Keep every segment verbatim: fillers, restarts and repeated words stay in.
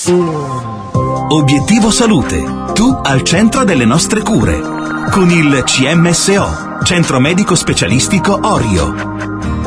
Obiettivo Salute. Tu al centro delle nostre cure. Con il C M S O, Centro Medico Specialistico Orio.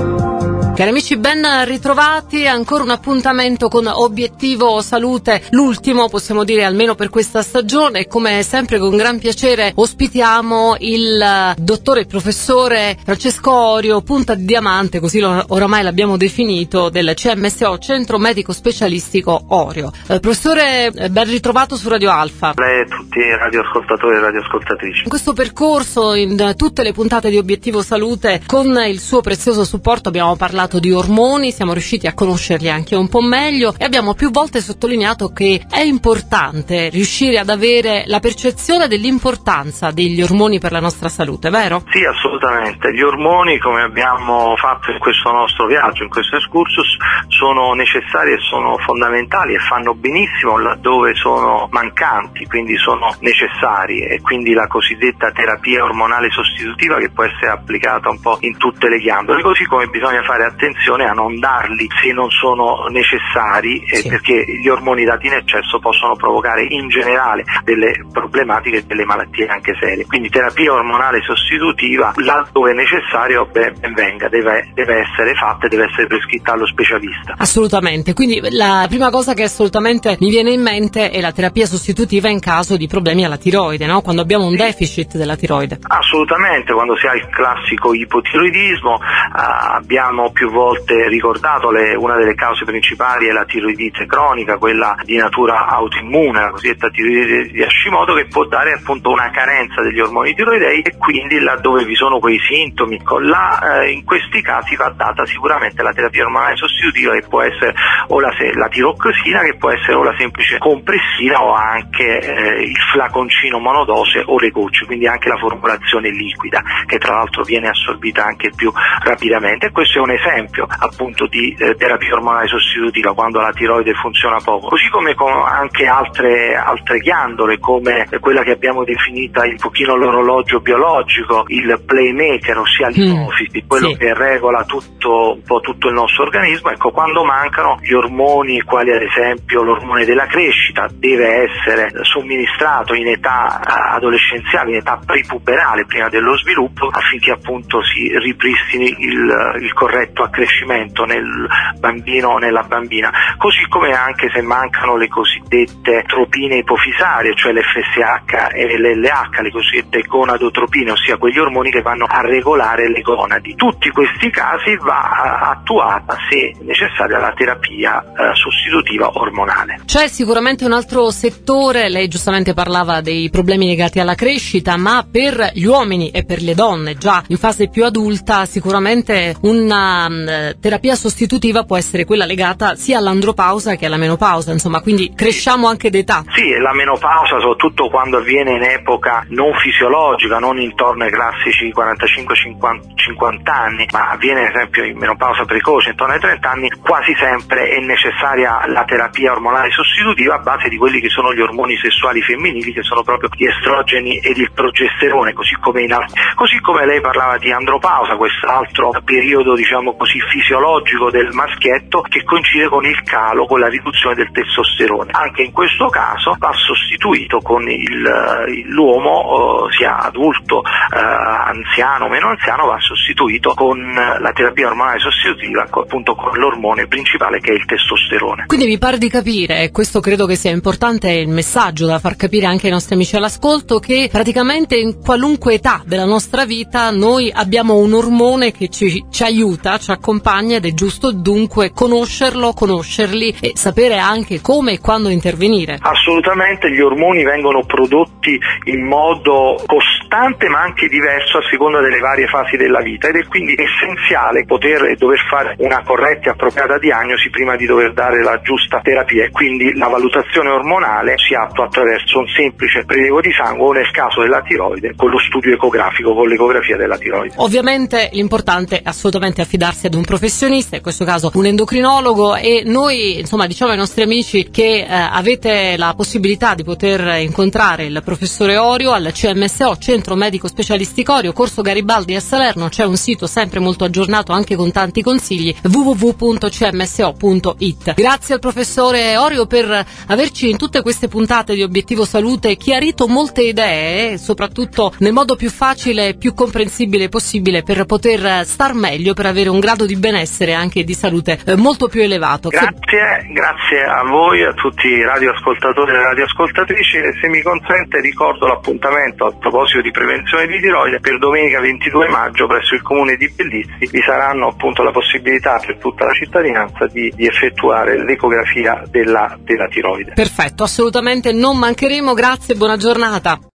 Cari amici, ben ritrovati, ancora un appuntamento con Obiettivo Salute, l'ultimo possiamo dire almeno per questa stagione. Come sempre con gran piacere ospitiamo il dottore, il professore Francesco Orio, punta di diamante, così lo, oramai l'abbiamo definito, del C M S O, Centro Medico Specialistico Orio. Eh, professore, ben ritrovato su Radio Alfa. Lei e tutti i radioascoltatori e radioascoltatrici. In questo percorso, in tutte le puntate di Obiettivo Salute, con il suo prezioso supporto abbiamo parlato di ormoni, siamo riusciti a conoscerli anche un po' meglio e abbiamo più volte sottolineato che è importante riuscire ad avere la percezione dell'importanza degli ormoni per la nostra salute, vero? Sì, assolutamente. Gli ormoni, come abbiamo fatto in questo nostro viaggio, in questo excursus, sono necessari e sono fondamentali e fanno benissimo laddove sono mancanti, quindi sono necessari, e quindi la cosiddetta terapia ormonale sostitutiva che può essere applicata un po' in tutte le ghiandole, così come bisogna fare attenzione a non darli se non sono necessari, sì. eh, perché gli ormoni dati in eccesso possono provocare in generale delle problematiche e delle malattie anche serie. Quindi terapia ormonale sostitutiva, laddove è necessario, ben, ben venga, deve, deve essere fatta e deve essere prescritta allo specialista. Assolutamente, quindi la prima cosa che assolutamente mi viene in mente è la terapia sostitutiva in caso di problemi alla tiroide, no? Quando abbiamo un sì. deficit della tiroide. Assolutamente, quando si ha il classico ipotiroidismo, uh, abbiamo più volte ricordato le, una delle cause principali è la tiroidite cronica, quella di natura autoimmune, la cosiddetta tiroidite di Hashimoto, che può dare appunto una carenza degli ormoni tiroidei, e quindi laddove vi sono quei sintomi, là, eh, in questi casi va data sicuramente la terapia ormonale sostitutiva, che può essere o la, la tiroxina, che può essere o la semplice compressina o anche eh, il flaconcino monodose o le gocce, quindi anche la formulazione liquida, che tra l'altro viene assorbita anche più rapidamente. E questo è un esempio appunto di eh, terapia ormonale sostitutiva quando la tiroide funziona poco, così come con anche altre altre ghiandole, come quella che abbiamo definita il pochino l'orologio biologico, il playmaker, ossia l'ipofisi, mm, quello sì. che regola tutto un po' tutto il nostro organismo. Ecco, quando mancano gli ormoni, quali ad esempio l'ormone della crescita, deve essere somministrato in età adolescenziale, in età prepuberale, prima dello sviluppo, affinché appunto si ripristini il, il corretto accrescimento nel bambino o nella bambina, così come anche se mancano le cosiddette tropine ipofisarie, cioè l'F S H e l'L H, le cosiddette gonadotropine, ossia quegli ormoni che vanno a regolare le gonadi. Tutti questi casi va attuata, se necessaria, la terapia eh, sostitutiva ormonale. C'è sicuramente un altro settore, lei giustamente parlava dei problemi legati alla crescita, ma per gli uomini e per le donne già in fase più adulta sicuramente una um, terapia sostitutiva può essere quella legata sia all'andropausa che alla menopausa, insomma, quindi cresciamo anche d'età. Sì, la menopausa, soprattutto quando avviene in epoca non fisiologica, non intorno ai classici quarantacinque cinquanta anni, ma avviene ad esempio in menopausa precoce, intorno ai trenta anni, quasi sempre è necessaria la terapia ormonale sostitutiva a base di quelli che sono gli ormoni sessuali femminili, che sono proprio gli estrogeni ed il progesterone, così come in altri. Così come lei parlava di andropausa, quest'altro periodo, diciamo così, fisiologico del maschietto, che coincide con il calo, con la riduzione del testosterone. Anche in questo caso va sostituito con il, l'uomo, eh, sia adulto, eh, anziano o meno anziano, va sostituito con la terapia ormonale sostitutiva, appunto con l'ormone principale che è il testosterone. Quindi mi pare di capire, e questo credo che sia importante, il messaggio da far capire anche ai nostri amici all'ascolto, che praticamente in qualunque età della nostra vita noi abbiamo un ormone che ci, ci aiuta, ci accompagna, ed è giusto dunque conoscerlo, conoscerli e sapere anche come e quando intervenire. Assolutamente, gli ormoni vengono prodotti in modo costante ma anche diverso a seconda delle varie fasi della vita, ed è quindi essenziale poter e dover fare una corretta e appropriata diagnosi prima di dover dare la giusta terapia, e quindi la valutazione ormonale si attua attraverso un semplice prelievo di sangue o, nel caso della tiroide, con lo studio ecografico, con l'ecografia della tiroide. Ovviamente l'importante è assolutamente affidarsi ad un professionista, in questo caso un endocrinologo, e noi insomma diciamo ai nostri amici che eh, avete la possibilità di poter incontrare il professore Orio al C M S O, Centro Centro Medico Specialistico Orio, Corso Garibaldi a Salerno. C'è un sito sempre molto aggiornato anche con tanti consigli, w w w punto c m s o punto i t. Grazie al professore Orio per averci in tutte queste puntate di Obiettivo Salute chiarito molte idee, soprattutto nel modo più facile e più comprensibile possibile per poter star meglio, per avere un grado di benessere anche di salute eh, molto più elevato. Grazie, grazie a voi, a tutti i radioascoltatori e le radioascoltatrici, e se mi consente ricordo l'appuntamento a proposito di prevenzione di tiroide per domenica ventidue maggio presso il comune di Bellizzi. Vi saranno appunto la possibilità per tutta la cittadinanza di, di effettuare l'ecografia della, della tiroide. Perfetto, assolutamente non mancheremo, grazie e buona giornata.